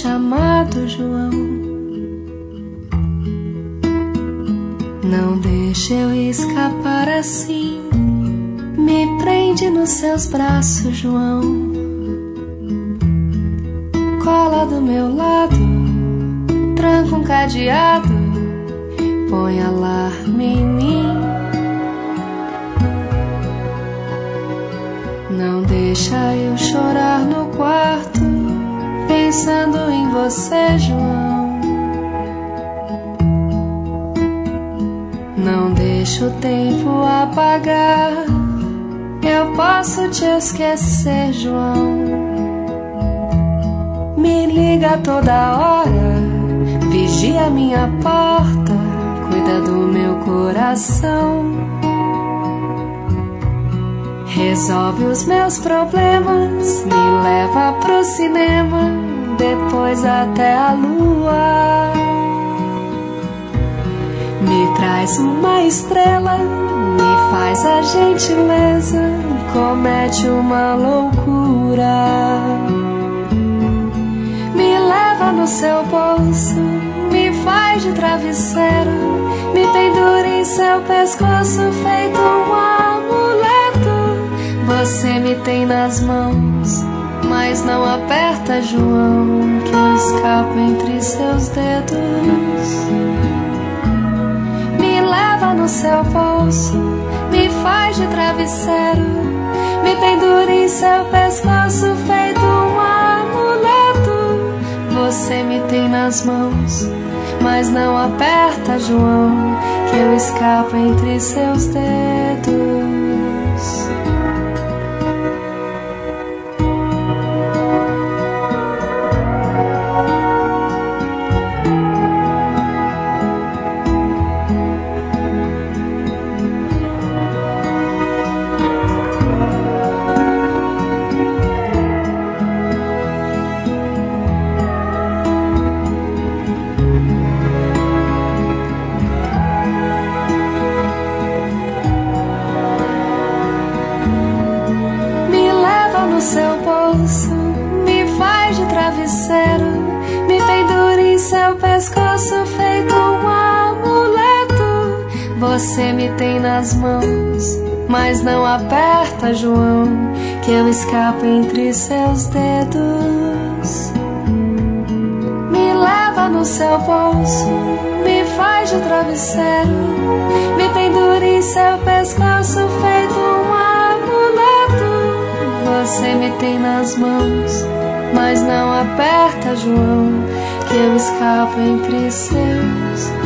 chamado João. Não deixe eu escapar assim, me prende nos seus braços, João. Cola do meu lado, tranca um cadeado, põe alarme em mim. Não deixa eu chorar no quarto, pensando em você, João. Não deixa o tempo apagar, eu posso te esquecer, João. Me liga toda hora, vigia minha porta, cuida do meu coração. Resolve os meus problemas, me leva pro cinema, depois até a lua. Me traz uma estrela, me faz a gentileza, comete uma loucura. Me leva no seu bolso, me faz de travesseiro, me pendura em seu pescoço feito um amuleto. Você me tem nas mãos, mas não aperta, João, que eu escapo entre seus dedos. Me leva no seu bolso, me faz de travesseiro, me pendura em seu pescoço feito um amuleto. Você me tem nas mãos, mas não aperta, João, que eu escapo entre seus dedos. No seu bolso, me faz de travesseiro, me pendura em seu pescoço feito um amuleto. Você me tem nas mãos, mas não aperta, João, que eu escapo entre seus dedos. Me leva no seu bolso, me faz de travesseiro, me pendura em seu pescoço feito um amuleto. Você me tem nas mãos, mas não aperta, João, que eu escapo entre seus